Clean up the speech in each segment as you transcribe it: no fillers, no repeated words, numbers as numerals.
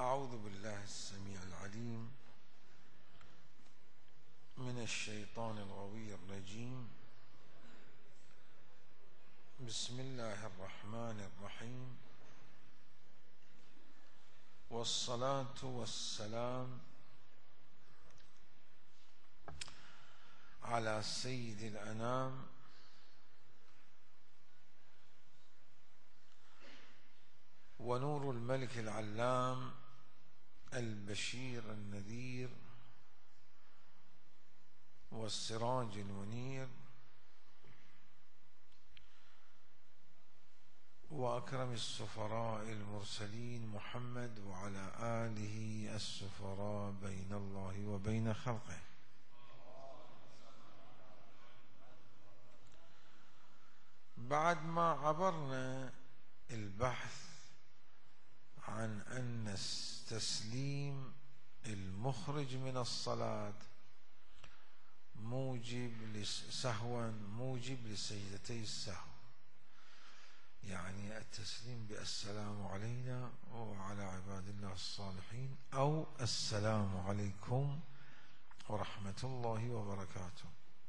أعوذ بالله السميع العليم من الشيطان الغوي الرجيم. بسم الله الرحمن الرحيم، والصلاة والسلام على سيد الأنام ونور الملك العلام البشير النذير والسراج المنير، وأكرم السفراء المرسلين محمد وعلى آله السفراء بين الله وبين خلقه. بعد ما عبرنا البحث عن أن تسليم المخرج من الصلاة موجب لسجدتي السهو، يعني التسليم بالسلام علينا وعلى عباد الله الصالحين، أو السلام عليكم ورحمة الله وبركاته.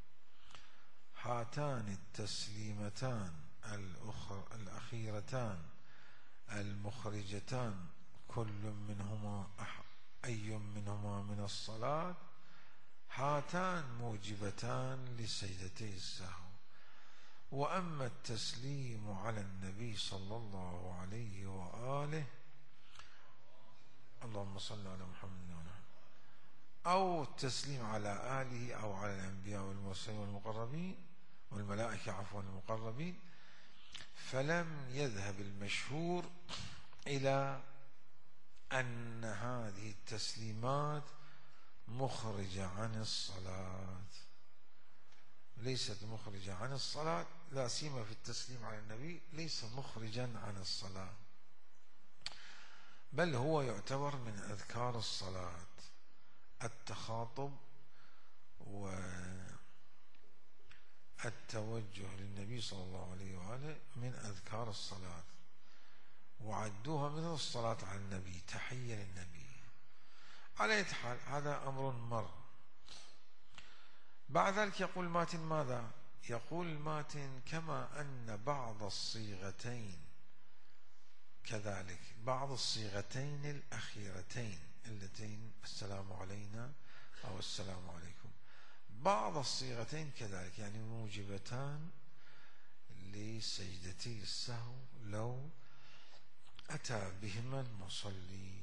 هاتان التسليمتان الأخيرتان المخرجتان كل منهما أي منهما من الصلاة، هاتان موجبتان لسجدتي السهو. وأما التسليم على النبي صلى الله عليه وآله، اللهم صل على محمد، أو التسليم على آله أو على الأنبياء والمرسلين والمقربين والملائكة عفوا المقربين، فلم يذهب المشهور إلى أن هذه التسليمات مخرجة عن الصلاة، ليست مخرجة عن الصلاة، لا سيما في التسليم على النبي ليس مخرجا عن الصلاة، بل هو يعتبر من أذكار الصلاة. التخاطب والتوجه للنبي صلى الله عليه وآله من أذكار الصلاة، وعدوها مثل الصلاة على النبي، تحية للنبي. على أي حال هذا أمر مر. بعد ذلك يقول ماتن ماذا؟ يقول ماتن كما أن بعض الصيغتين كذلك، بعض الصيغتين الأخيرتين اللتين السلام علينا أو السلام عليكم، بعض الصيغتين كذلك يعني موجبتان لسجدتي السهو لو أتى بهما المصلي.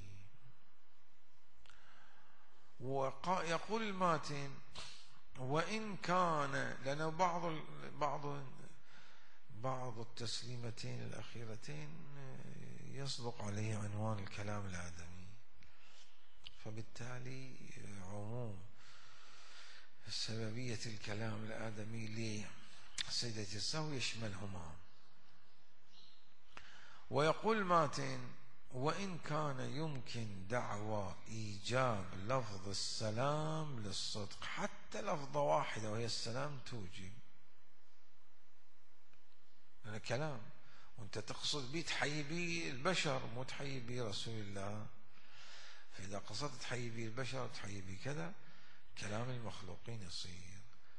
ويقول الماتن وإن كان لنا بعض التسليمتين الأخيرتين يصدق عليه عنوان الكلام الآدمي، فبالتالي عموم سببية الكلام الآدمي لسجدة السهو يشملهما. ويقول ماتن وإن كان يمكن دعوى إيجاب لفظ السلام للصدق، حتى لفظة واحدة وهي السلام توجب، لأن كلام وانت تقصد به تحيي به البشر مو تحيي به رسول الله، فإذا قصدت تحيي به البشر تحيي به كذا كلام المخلوقين يصير.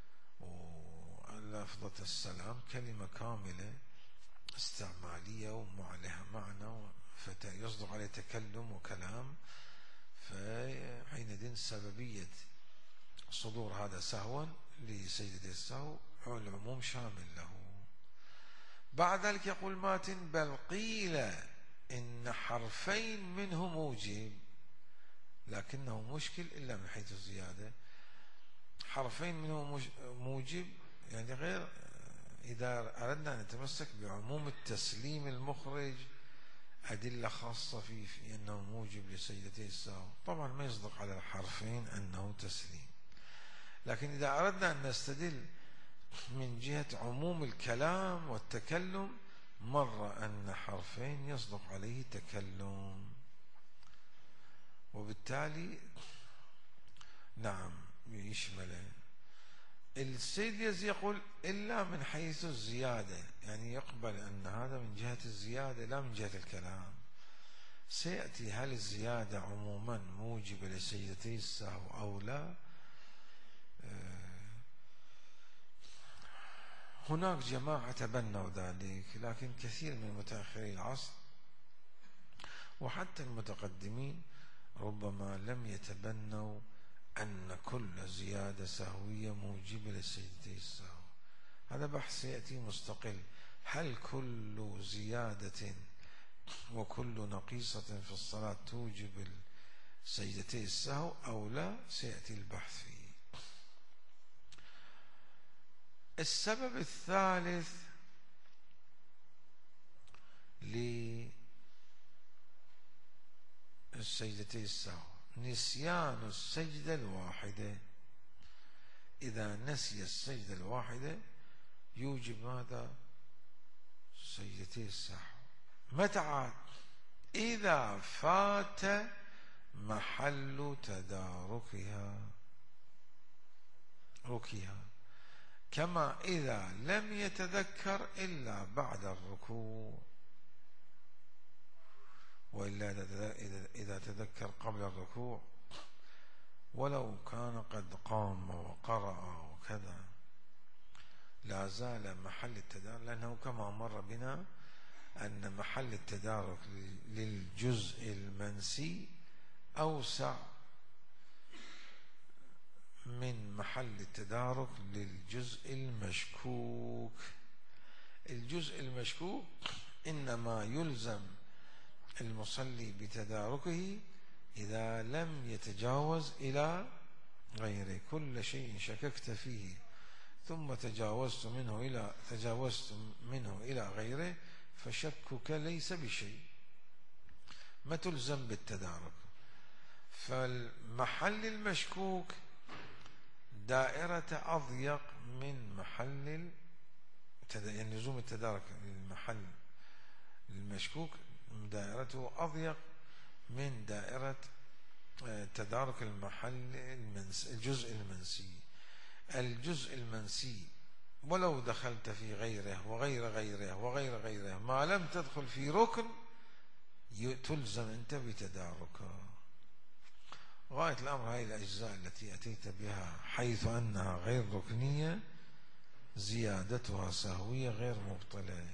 ولفظة السلام كلمة كاملة استعمالية وما لها معنى، فيصدق عليه تكلم وكلام، فحينئذ سببية صدور هذا سهوا لسجدة السهو العموم شامل له. بعد ذلك يقول ماتن بل قيل إن حرفين منه موجب، لكنه مشكل إلا من حيث الزيادة. حرفين منه موجب يعني غير، إذا أردنا أن نتمسك بعموم التسليم المخرج أدلة خاصة فيه في أنه موجب لسجدتي السهو، طبعا ما يصدق على الحرفين أنه تسليم. لكن إذا أردنا أن نستدل من جهة عموم الكلام والتكلم، مر أن حرفين يصدق عليه تكلم، وبالتالي نعم يشمله. السيد يزي يقول إلا من حيث الزيادة، يعني يقبل أن هذا من جهة الزيادة لا من جهة الكلام، سيأتي هل الزيادة عموما موجبة لسجدتي السهو أو لا. هناك جماعة تبنوا ذلك، لكن كثير من متأخري العصر وحتى المتقدمين ربما لم يتبنوا أن كل زيادة سهوية موجبة لسجدتي السهو. هذا بحث سيأتي مستقل، هل كل زيادة وكل نقيصة في الصلاة توجب سجدتي السهو أو لا، سيأتي البحث فيه. السبب الثالث للسجدتي السهو نسيان السجدة الواحدة. إذا نسي السجدة الواحدة يوجب ماذا؟ سجدتي السهو. متى عاد؟ إذا فات محل تداركها ركيها، كما إذا لم يتذكر إلا بعد الركوع، وإلا إذا تذكر قبل الركوع ولو كان قد قام وقرأ وكذا لا زال محل التدارك، لأنه كما مر بنا أن محل التدارك للجزء المنسي أوسع من محل التدارك للجزء المشكوك. الجزء المشكوك إنما يلزم المصلي بتداركه إذا لم يتجاوز إلى غيره. كل شيء شككت فيه ثم تجاوزت منه إلى غيره فشكك ليس بشيء، ما تلزم بالتدارك. فالمحل المشكوك دائرة أضيق من محل يعني لزوم التدارك للمحل المشكوك دائرته أضيق من دائرة تدارك المحل الجزء المنسي. الجزء المنسي ولو دخلت في غيره وغير غيره وغير غيره ما لم تدخل في ركن تلزم أنت بتداركه. غاية الأمر هذه الأجزاء التي أتيت بها حيث أنها غير ركنية زيادتها سهوية غير مبطلة،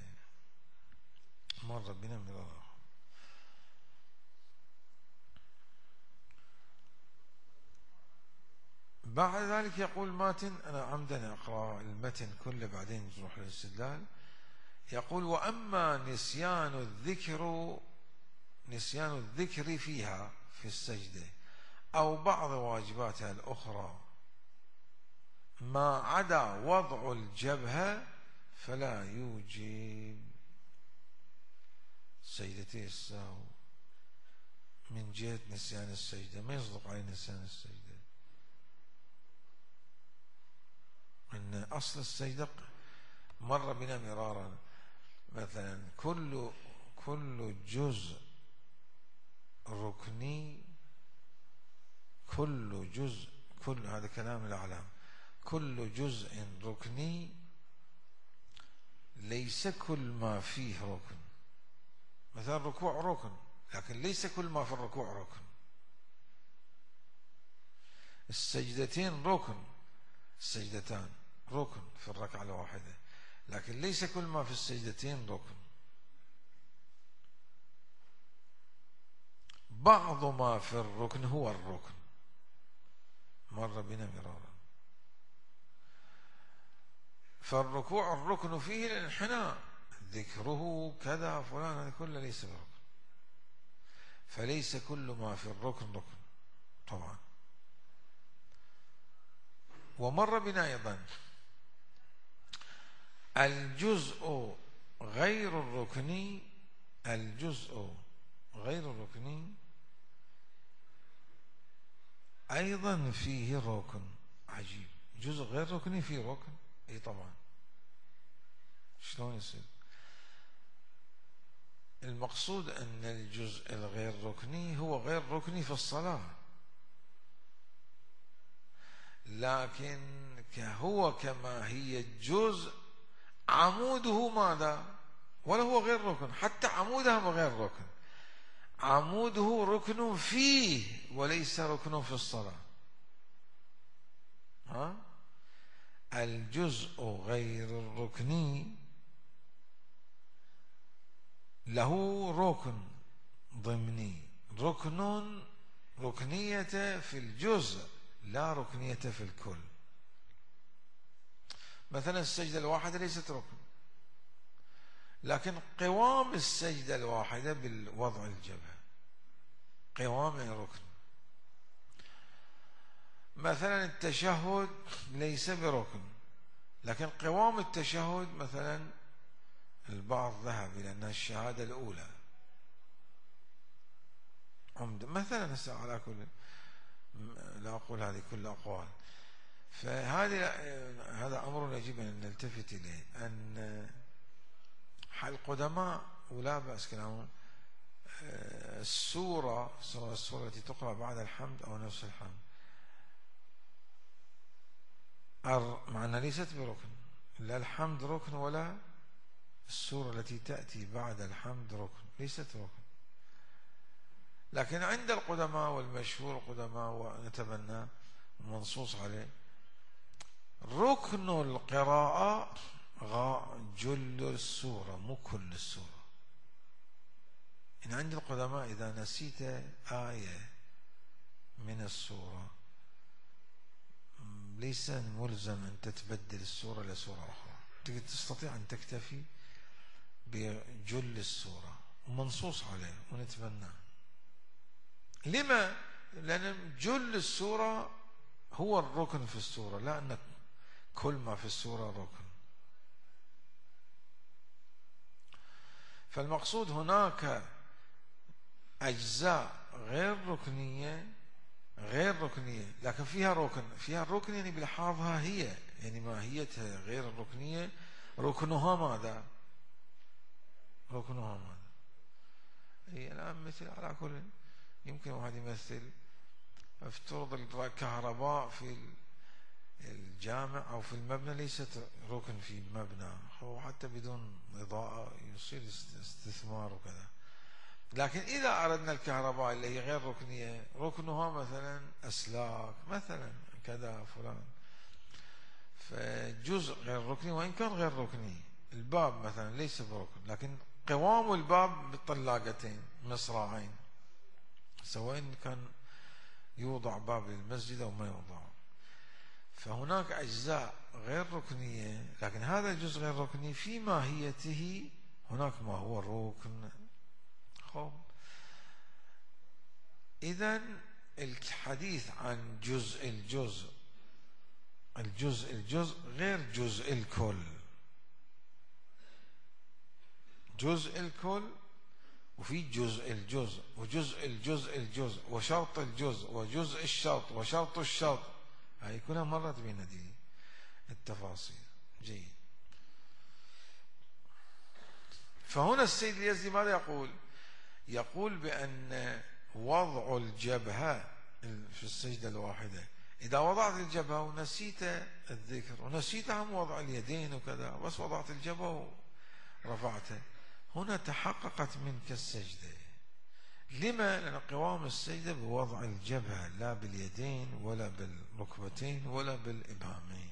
مر بنا مرارا. بعد ذلك يقول ماتن، أنا عمدا أقرأ المتن كله بعدين نروح للاستدلال. يقول وأما نسيان الذكر فيها في السجدة أو بعض واجباتها الأخرى ما عدا وضع الجبهة فلا يوجب سجدتي السهو من جهة نسيان السجدة، ما يصدق عليه نسيان السجدة. أن أصل السجدة مر بنا مرارا، مثلا كل جزء ركني، كل هذا كلام الأعلام، كل جزء ركني ليس كل ما فيه ركن. مثلا الركوع ركن لكن ليس كل ما في الركوع ركن. السجدتين ركن، السجدتان ركن في الركعة الواحدة لكن ليس كل ما في السجدتين ركن. بعض ما في الركن هو الركن، مر بنا مرارا. فالركوع الركن فيه الانحناء، ذكره كذا فلان، هذا كله ليس بركن. فليس كل ما في الركن ركن طبعا. ومر بنا أيضا الجزء غير الركني، أيضا فيه ركن. عجيب، جزء غير ركني فيه ركن؟ اي طبعا، شلون يصير؟ المقصود أن الجزء الغير ركني هو غير ركني في الصلاة، لكن هو كما هي الجزء عموده ماذا؟ ولا هو غير ركن، حتى عمودها غير ركن. عموده ركن فيه وليس ركن في الصلاة. الجزء غير الركني له ركن ضمني، ركنية في الجزء لا ركنية في الكل. مثلا السجدة الواحدة ليست ركن، لكن قوام السجدة الواحدة بالوضع الجبهة قوام ركن. مثلا التشهد ليس بركن، لكن قوام التشهد مثلا البعض ذهب إلى أنها الشهادة الأولى مثلا. على كل لا أقول هذه كل أقوال، هذا أمر يجب أن نلتفت إليه، أن القدماء ولا بأس كلامهم السورة التي تقرأ بعد الحمد أو نفس الحمد مع أنها ليست بركن، لا الحمد ركن ولا السورة التي تأتي بعد الحمد ركن، ليست ركن. لكن عند القدماء والمشهور القدماء ونتبنى منصوص عليه ركن القراءة جل السورة مو كل السورة. إن عند القدماء إذا نسيت آية من السورة ليس ملزم أن تتبدل السورة لسورة أخرى، تستطيع أن تكتفي بجل السورة ومنصوص عليه ونتبناه. لما؟ لأن جل السورة هو الركن في السورة، لا أن كل ما في السورة ركن. فالمقصود هناك أجزاء غير ركنية لكن فيها الركن يعني بلحاظها هي، يعني ماهيتها غير الركنية. ركنها ماذا؟ هي الآن مثل على كل يمكن واحد يمثل، افترض الكهرباء في الجامع أو في المبنى ليست ركن في المبنى، هو حتى بدون إضاءة يصير استثمار وكذا. لكن إذا أردنا الكهرباء اللي هي غير ركنية ركنها مثلا أسلاك مثلا كذا فلان، فجزء غير ركني وإن كان غير ركني. الباب مثلا ليس بركن، لكن قوام الباب بالطلاقتين مصراعين، سواء كان يوضع باب للمسجد أو ما يوضع. فهناك أجزاء غير ركنية، لكن هذا الجزء غير ركني في ماهيته هناك ما هو الركن. إذن الحديث عن الجزء غير جزء الكل. جزء الكل وفي جزء وجزء وشرط الجزء وجزء الشرط وشرط الشرط، هاي كلها مرت بين دي التفاصيل. جيد. فهنا السيد اليزدي ماذا يقول بأن وضع الجبهة في السجدة الواحدة، إذا وضعت الجبهة ونسيت الذكر ونسيت هم وضع اليدين وكذا، بس وضعت الجبهة ورفعتها، هنا تحققت منك السجدة. لما؟ لأن قوام السجدة بوضع الجبهة لا باليدين ولا بالركبتين ولا بالإبهامين.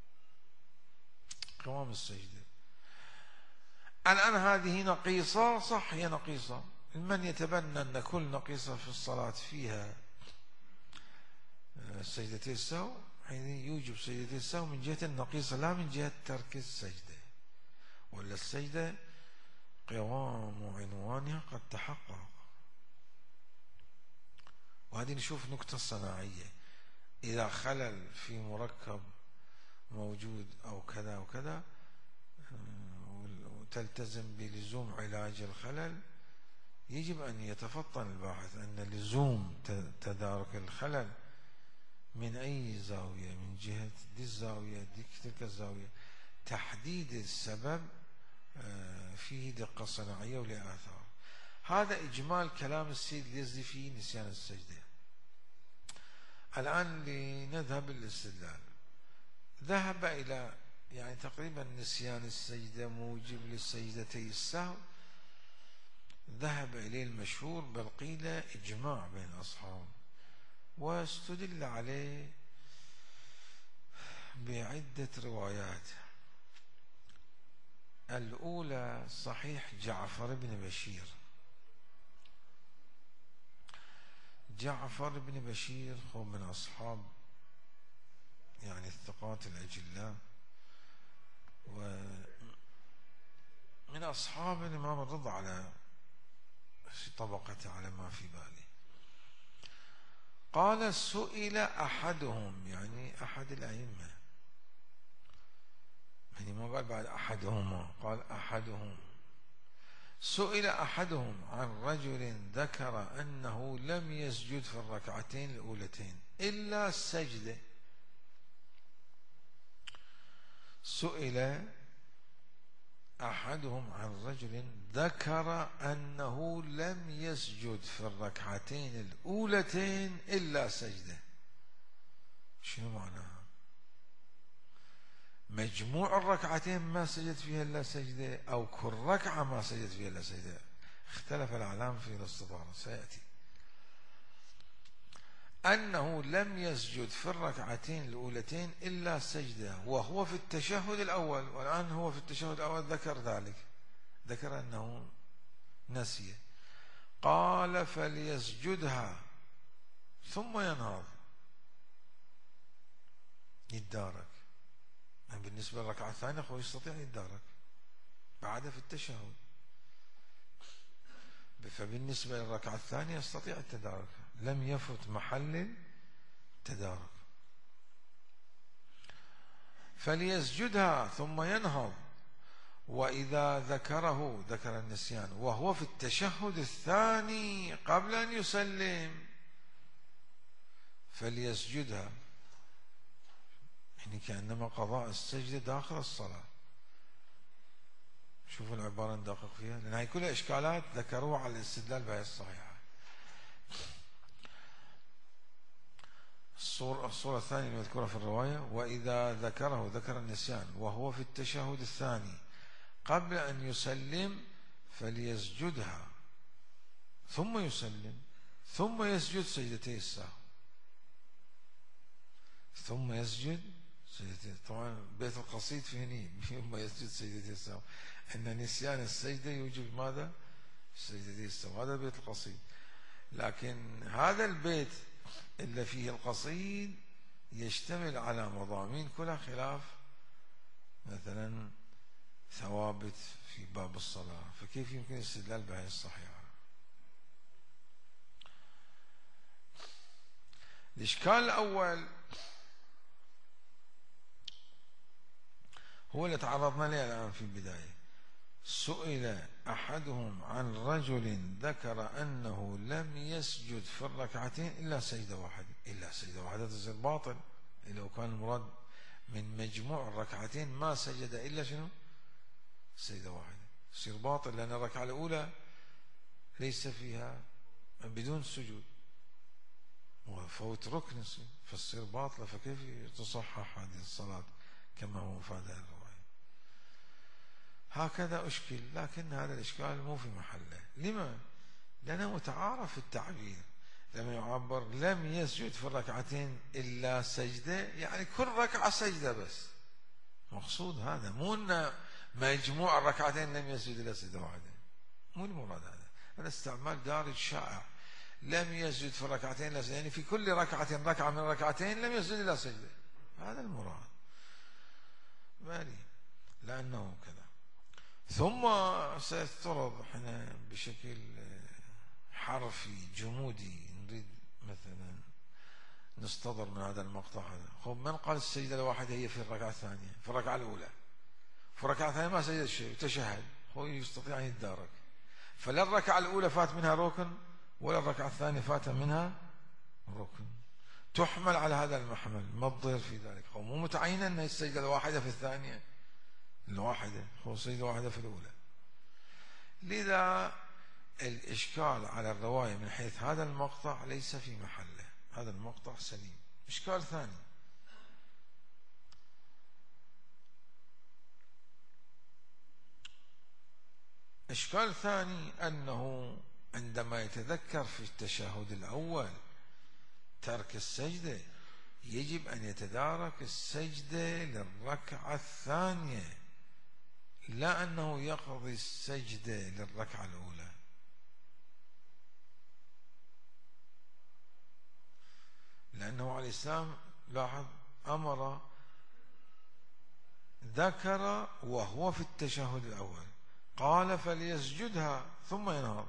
قوام السجدة الآن هذه نقيصة، صح هي نقيصة. من يتبنى أن كل نقيصة في الصلاة فيها سجدتي السهو، حين يوجب سجدتي السهو من جهة النقيصة لا من جهة ترك السجدة، ولا السجدة قوام عنوانها قد تحقق. وهذه نشوف نكتة صناعية، إذا خلل في مركب موجود أو كذا وكذا وتلتزم بلزوم علاج الخلل، يجب أن يتفطن الباحث أن لزوم تدارك الخلل من أي زاوية، من جهة دي الزاوية دي تلك الزاوية، تحديد السبب فيه دقة صناعية ولآثار. هذا إجمال كلام السيد اليزدي في نسيان السجدة. الآن لنذهب للاستدلال. ذهب إلى تقريبا نسيان السجدة موجب للسجدتي السهو، ذهب إليه المشهور، بل قيل إجماع بين الأصحاب، واستدل عليه بعدة روايات. الأولى صحيح جعفر بن بشير. جعفر بن بشير هو من أصحاب يعني الثقات الأجلاء، ومن أصحاب الإمام الرضا على طبقته على ما في بالي. قال سئل أحدهم، يعني أحد الأئمة، يعني ما قال بعد أحدهما، قال أحدهم. سئل أحدهم عن رجل ذكر أنه لم يسجد في الركعتين الأولتين إلا السجدة. سئل أحدهم عن رجل ذكر أنه لم يسجد في الركعتين الأولتين إلا سجدة. شنو معناها؟ مجموع الركعتين ما سجد فيها إلا سجدة، أو كل ركعة ما سجد فيها إلا سجدة؟ اختلف الأعلام في الاستطارة، سيأتي. أنه لم يسجد في الركعتين الأولتين إلا سجدة وهو في التشهد الأول، والآن هو في التشهد الأول ذكر ذلك، ذكر أنه نسي. قال فليسجدها ثم ينهض يتدارك. يعني بالنسبة للركعة الثانية هو يستطيع يتدارك بعد في التشهد، فبالنسبة للركعة الثانية يستطيع التدارك، لم يفت محل التدارك. فليسجدها ثم ينهض، وإذا ذكر النسيان وهو في التشهد الثاني قبل أن يسلم فليسجدها، يعني كأنما قضاء السجدة داخل الصلاة. شوفوا العبارة ندقق فيها، لأن هي كلها إشكالات ذكروها على الاستدلال بهي الصحيحة. الصورة الثانية المذكورة في الرواية: وإذا ذكر النسيان وهو في التشهد الثاني قبل أن يسلم فليسجدها ثم يسلم ثم يسجد سجدتي السهو، ثم يسجد سجدتي. طبعا بيت القصيد فيه نيم ثم يسجد سجدتي السهو، أن نسيان السجدة يوجب ماذا؟ سجدتي السهو، هذا بيت القصيد. لكن هذا البيت اللي فيه القصيد يشتمل على مضامين كلها خلاف مثلا ثوابت في باب الصلاة، فكيف يمكن الاستدلال بهذه الصحيحة؟ الإشكال الأول هو اللي تعرضنا له الآن في البداية. سئل أحدهم عن رجل ذكر أنه لم يسجد في الركعتين إلا سجدة واحدة. إلا سجدة واحدة تصير باطل. لو كان المراد من مجموع الركعتين ما سجد إلا شنو؟ سجدة واحدة، تصير باطل، لأن الركعة الأولى ليس فيها بدون سجود وفوت ركن فتصير باطلة، فكيف تصحح هذه الصلاة كما هو مفاد هذه الرواية؟ هكذا أشكل، لكن هذا الإشكال مو في محله. لما؟ لأنه متعارف التعبير. لما يعبر لم يسجد في الركعتين إلا سجدة، يعني كل ركعة سجدة بس، مقصود هذا، مو أن مجموع الركعتين لم يسجد إلا سجدة واحدة، مو المراد هذا. هذا استعمال دارج شائع. لم يسجد في الركعتين إلا سجدة، يعني في كل ركعة من الركعتين لم يسجد إلا سجدة، هذا المراد. مالي لأنه كذا. ثم سيفترض احنا بشكل حرفي جمودي، نريد مثلا نستظهر من هذا المقطع هذا. خب من قال السجدة الواحدة هي في الركعة الثانية؟ في الركعة الأولى. في الركعة الثانية ما سجد شيء وتشهد، هو يستطيع أن يتدارك. فلا الركعة الأولى فات منها ركن ولا الركعة الثانية فات منها ركن، تحمل على هذا المحمل، ما تضير في ذلك. هو مو متعين أن السجدة الواحدة في الثانية، الواحدة هو سجدة واحدة في الأولى. لذا الإشكال على الرواية من حيث هذا المقطع ليس في محله، هذا المقطع سليم. إشكال ثاني: إشكال ثاني أنه عندما يتذكر في التشهد الأول ترك السجدة يجب أن يتدارك السجدة للركعة الثانية، لا أنه يقضي السجدة للركعة الأولى. لأنه عليه السلام لاحظ أمر ذكر وهو في التشهد الأول قال فليسجدها ثم ينهض.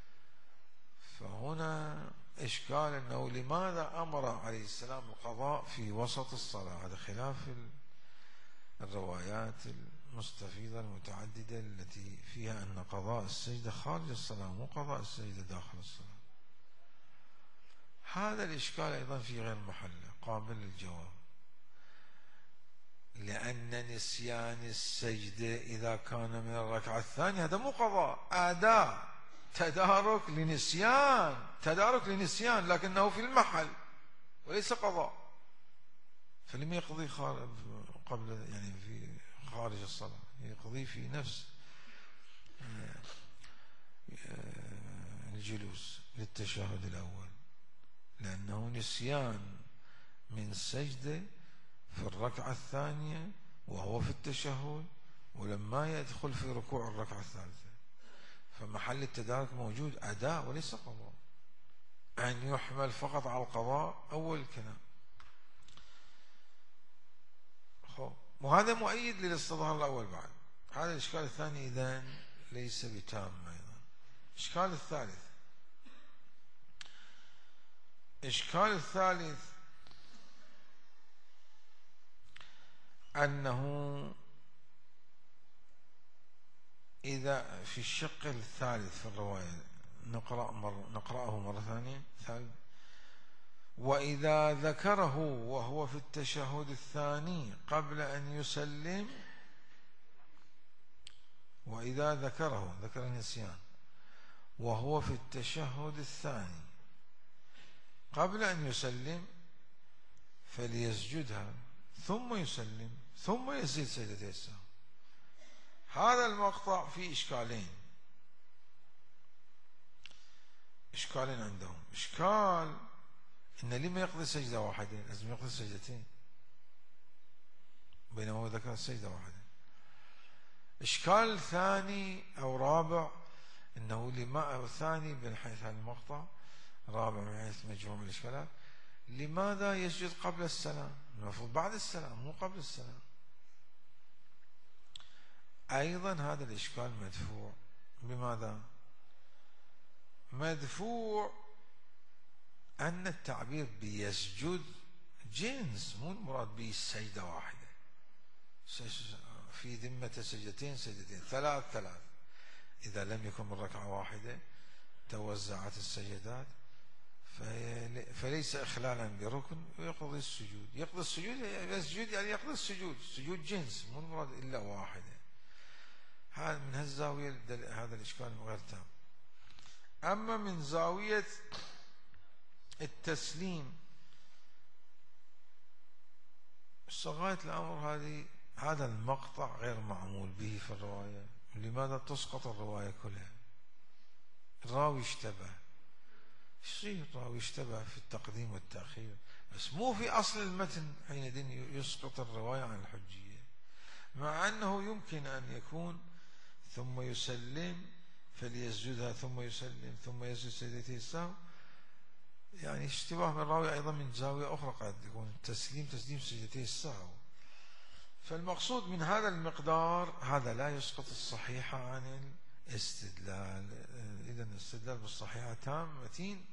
فهنا إشكال أنه لماذا أمر عليه السلام القضاء في وسط الصلاة؟ هذا خلاف الروايات المستفيضة المتعددة التي فيها أن قضاء السجدة خارج الصلاة مو قضاء السجدة داخل الصلاة. هذا الإشكال أيضا في غير محله قابل للجواب، لأن نسيان السجدة إذا كان من الركعة الثانية هذا مو قضاء، أداء، تدارك لنسيان لكنه في المحل وليس قضاء. فلم يقضي قبل يعني في خارج الصلاة، يقضي في نفس الجلوس للتشهد الأول، لأنه نسيان من سجدة في الركعة الثانية وهو في التشهد، ولما يدخل في ركوع الركعة الثالثة، فمحل التدارك موجود أداء وليس قضاء. أن يحمل فقط على القضاء أول الكلام. وهذا مؤيد للاستظهار الأول بعد. هذا الإشكال الثاني إذن ليس بتام أيضا. الإشكال الثالث أنه إذا في الشق الثالث في الرواية نقرأه مرة ثانية. وإذا ذكره وهو في التشهد الثاني قبل أن يسلم، وإذا ذكر النسيان وهو في التشهد الثاني قبل أن يسلم فليسجدها ثم يسلم ثم يزيد سجدتي السهو. هذا المقطع فيه إشكالين عندهم. إشكال إن لما يقضي سجدة واحدة، لازم يقضي سجدتين، بينما هو ذكر سجدة واحدة. إشكال ثاني أو رابع إنه أو ثاني من حيث هذا المقطع، رابع من حيث مجموع الإشكالات، لماذا يسجد قبل السلام؟ المفروض بعد السلام مو قبل السلام. أيضا هذا الإشكال مدفوع. بماذا؟ مدفوع أن التعبير بيسجد جنس، مو المراد به سجدة واحدة، في ذمة سجدتين ثلاث. إذا لم يكن من ركعة واحدة توزعت السجدات فليس إخلالا بركن ويقضي السجود. يسجد يعني يقضي السجود جنس، مو المراد إلا واحدة. هذا من هالزاوية هذا الإشكال غير تام. أما من زاوية التسليم غاية الأمر هذا المقطع غير معمول به في الرواية. لماذا تسقط الرواية كلها؟ الراوي اشتبه. يصير الراوي اشتبه في التقديم والتأخير، بس مو في أصل المتن حينئذ يسقط الرواية عن الحجية، مع أنه يمكن أن يكون ثم يسلم فليسجدها ثم يسلم ثم يسجد سجدتي السهو. يعني اشتباه من الراوي أيضا من زاوية أخرى، قد يكون التسليم تسليم سجدتي السهو. فالمقصود من هذا المقدار هذا لا يسقط الصحيحة عن الاستدلال. إذن الاستدلال بالصحيحة تام متين،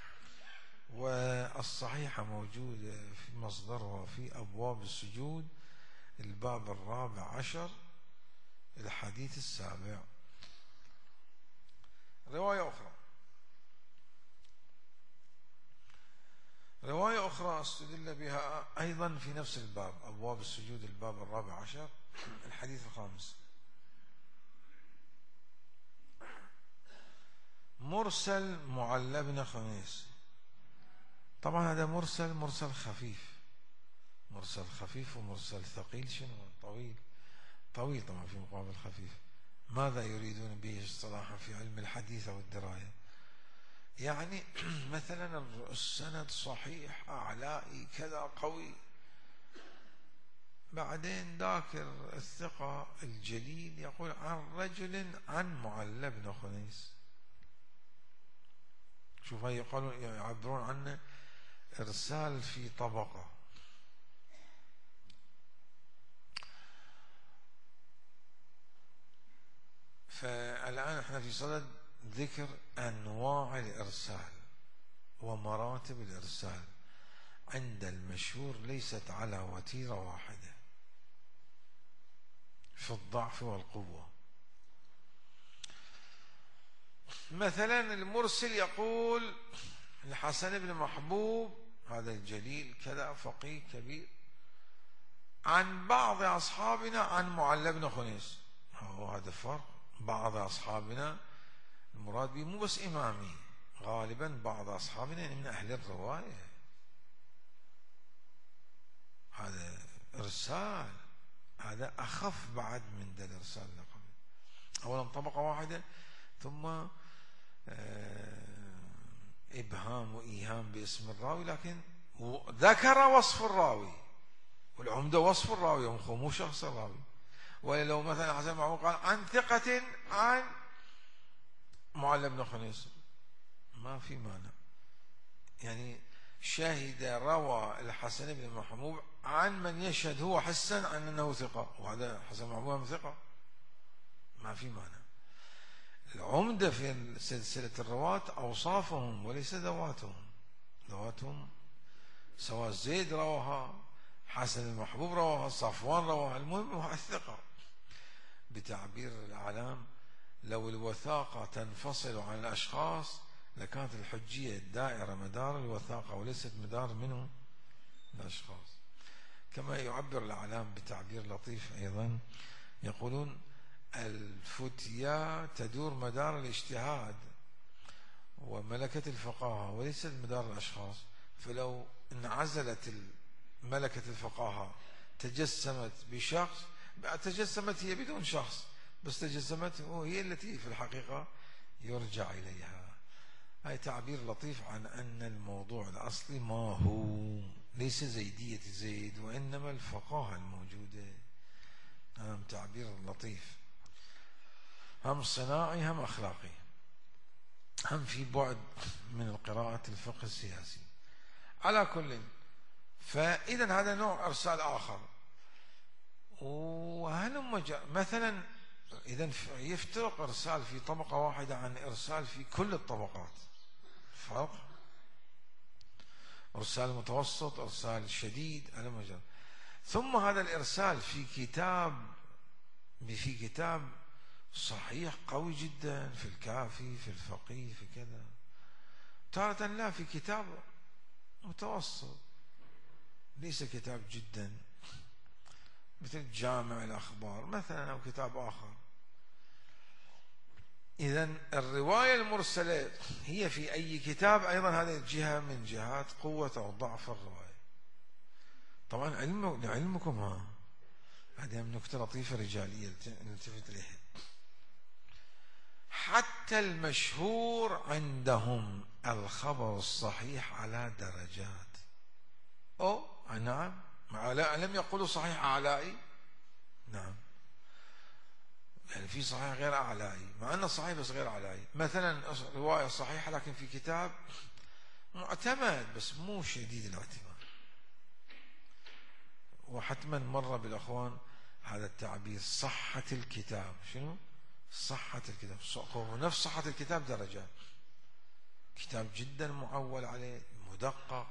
والصحيحة موجودة في مصدرها في أبواب السجود، الباب 14 الحديث 7. رواية أخرى استدل بها أيضا في نفس الباب، أبواب السجود الباب 14 الحديث 5. مرسل معل بن خميس. طبعا هذا مرسل خفيف ومرسل ثقيل. شنو؟ طويل طبعا في مقابل خفيف. ماذا يريدون به اصطلاحا في علم الحديث أو الدراية؟ يعني مثلا السند صحيح أعلائي كذا قوي، بعدين ذاكر الثقة الجليل يقول عن رجل عن معل بن خنيس. شوف هاي يقولون يعبرون عنه إرسال في طبقة. فالآن احنا في صدد ذكر أنواع الإرسال ومراتب الإرسال. عند المشهور ليست على وتيرة واحدة في الضعف والقوة. مثلا المرسل يقول الحسن بن محبوب هذا الجليل كذا فقيه كبير عن بعض أصحابنا عن معل بن خنيس. هذا فرق. بعض أصحابنا المراد به مو بس إمامي، غالبا بعض أصحابنا من أهل الرواية. هذا إرسال، هذا أخف بعد من ذا الإرسال اللي قبل. أولا طبقة واحدة، ثم إبهام وإيهام باسم الراوي، لكن ذكر وصف الراوي، والعمدة وصف الراوي مو شخص الراوي. ولو مثلا حسن معمول قال عن ثقة عن معل بن خنيس ما في مانع، يعني شهد روى الحسن بن محبوب عن من يشهد هو حسن عن أنه ثقة، وهذا حسن محبوب ثقة، ما في مانع. العمدة في سلسلة الرواة أوصافهم وليس ذواتهم. ذواتهم سواء زيد رواها، حسن المحبوب رواها، صفوان رواها، المهم هو الثقة. بتعبير الأعلام لو الوثاقة تنفصل عن الأشخاص لكانت الحجية الدائرة مدار الوثاقة وليست مدار منه الأشخاص. كما يعبر الأعلام بتعبير لطيف أيضا، يقولون الفتيا تدور مدار الاجتهاد وملكة الفقاهة وليست مدار الأشخاص. فلو انعزلت ملكة الفقاهة تجسمت بشخص، تجسمت هي بدون شخص، بس تجسمت هي التي في الحقيقة يرجع إليها. هاي تعبير لطيف عن أن الموضوع الأصلي ما هو ليس زيدية زيد، وإنما الفقاهة الموجودة. تعبير لطيف، هم صناعي هم أخلاقي، هم في بعد من القراءة الفقه السياسي. على كل، فإذا هذا نوع إرسال آخر. وهل مثلا إذا يفترق إرسال في طبقة واحدة عن إرسال في كل الطبقات، فرق. إرسال متوسط، إرسال شديد، على مجال. ثم هذا الإرسال في كتاب صحيح قوي جدا، في الكافي، في الفقيه، في كذا. تارة لا، في كتاب متوسط ليس كتاب جدا، مثل جامع الأخبار مثلا أو كتاب آخر. إذن الرواية المرسلة هي في أي كتاب أيضا هذه جهة من جهات قوة أو ضعف الرواية. طبعا لعلمكم هذه نكتة لطيفة رجالية نلتفت إليها. حتى المشهور عندهم الخبر الصحيح على درجات. نعم، لم يقولوا صحيح أعلائي، نعم، يعني في صحيح غير أعلائي، مع أنه صحيح بس غير أعلائي. مثلا رواية صحيحة لكن في كتاب معتمد بس مو شديد الاعتماد. وحتما مر بالأخوان هذا التعبير صحة الكتاب. شنو صحة الكتاب؟ ونفس صحة الكتاب درجات. كتاب جدا معول عليه، مدقق،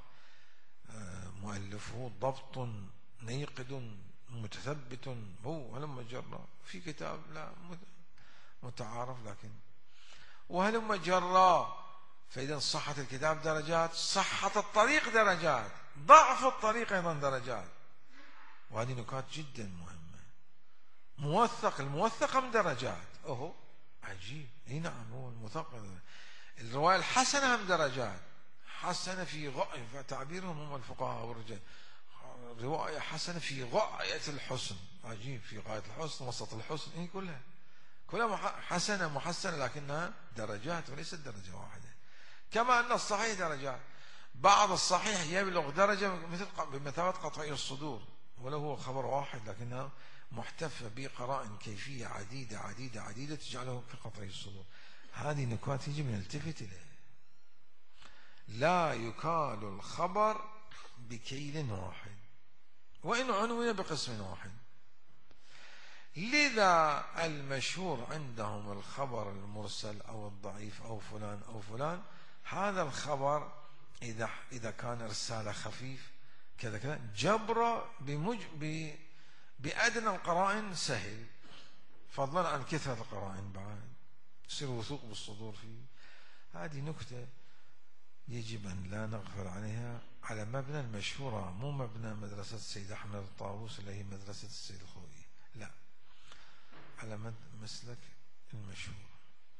مؤلفه ضبط نيقد متثبت، هو هلم جرى. في كتاب لا متعارف لكن وهلم جرى. فإذا صحة الكتاب درجات، صحة الطريق درجات، ضعف الطريق أيضا درجات. وهذه نكات جدا مهمة. الموثق من درجات. عجيب. نعم، هو الموثق. الرواية الحسنة هم درجات. حسنة في فتعبيرهم هم الفقهاء والرجال، رواية حسنة في غاية الحسن. عجيب، في غاية الحسن، وسط الحسن، كلها كلها حسنة محسنة، لكنها درجات وليست درجة واحدة. كما أن الصحيح درجات، بعض الصحيح يبلغ درجة بمثابة قطعي الصدور، ولو هو خبر واحد لكنها محتفة بقرائن كيفية عديدة عديدة عديدة تجعله كقطعي الصدور. هذه نكات يجب أن نلتفت إليها. لا يكال الخبر بكيل واحد وإن عنون بقسم واحد. لذا المشهور عندهم الخبر المرسل أو الضعيف أو فلان أو فلان، هذا الخبر إذا كان إرسال خفيف كذا كذا جبر بأدنى القرائن سهل، فضلا عن كثرة القرائن بعد يصير وثوق بالصدور فيه. هذه نكتة يجب أن لا نغفل عنها، على مبنى المشهورة، مو مبنى مدرسة السيد أحمد الطاووس اللي هي مدرسة السيد الخوئي، لا، على مسلك المشهور.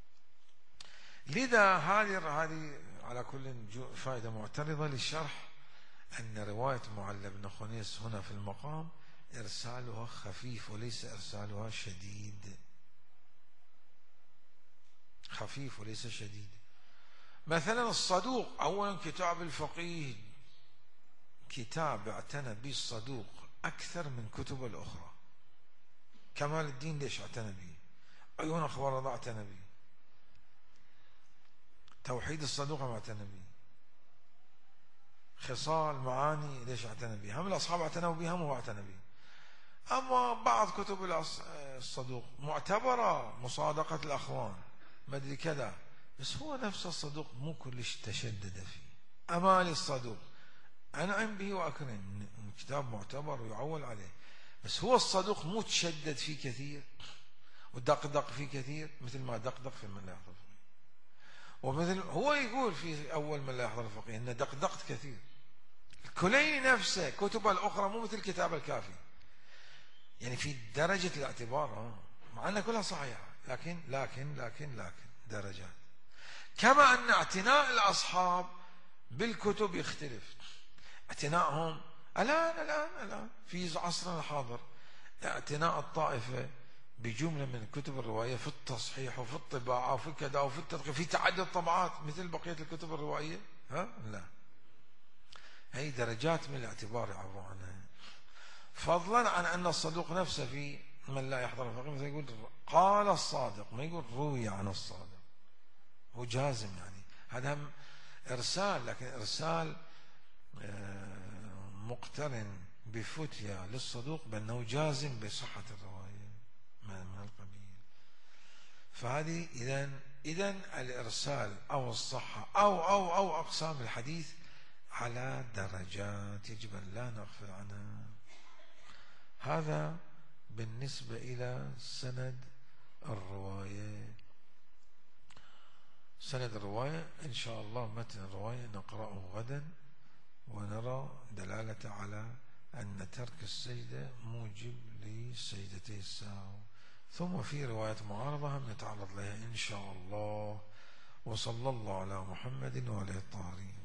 لذا هذه على كل فائدة معترضة للشرح أن رواية معل بن خنيس هنا في المقام إرسالها خفيف وليس إرسالها شديد، خفيف وليس شديد. مثلا الصدوق، أولا كتاب الفقيه كتاب اعتنى به الصدوق أكثر من كتب الأخرى. كمال الدين ليش اعتنى به؟ عيون أخبار الله اعتنى به. توحيد الصدوق ما اعتنى به. خصال معاني ليش اعتنى به؟ هم الأصحاب اعتنوا بها هم اعتنى به. أما بعض كتب الصدوق معتبرة، مصادقة الأخوان ما أدري كذا، بس هو نفس الصدوق مو كلش تشدد فيه. أمال الصدوق أنعم به وأكرم، كتاب معتبر ويعول عليه، بس هو الصدوق مو تشدد فيه كثير ودقدق فيه كثير مثل ما دقدق في من لا يحضر الفقيه. ومثل هو يقول في أول من لا يحضر الفقيه إن دقدقت كثير. الكليني نفسه كتب الأخرى مو مثل كتاب الكافي، يعني في درجة الاعتبار، مع أنها كلها صحيحة، لكن درجات. كما أن اعتناء الأصحاب بالكتب يختلف. اعتناءهم الآن في عصرنا الحاضر، اعتناء الطائفة بجملة من كتب الرواية في التصحيح وفي الطباعة وفي كذا وفي التدقيق في تعدد طبعات مثل بقية الكتب الروائية، لا، هي درجات من الاعتبار يعبروا عنها. فضلا عن أن الصدوق نفسه في من لا يحضر الفقيه مثل يقول قال الصادق، ما يقول روي عن الصادق، هو جازم. يعني هذا هم إرسال، لكن إرسال مقترن بفتيا للصدوق بأنه جازم بصحة الرواية من القبيل. فهذه إذن الإرسال أو الصحة أو أقسام الحديث على درجات يجب أن لا نغفل عنها. هذا بالنسبة إلى سند الرواية. سند الرواية إن شاء الله متن الرواية نقرأه غدا، ونرى دلالة على أن ترك السجدة موجب لسجدتي السهو. ثم في رواية معارضة هم نتعرض لها إن شاء الله. وصلى الله على محمد وعلى الطاهرين.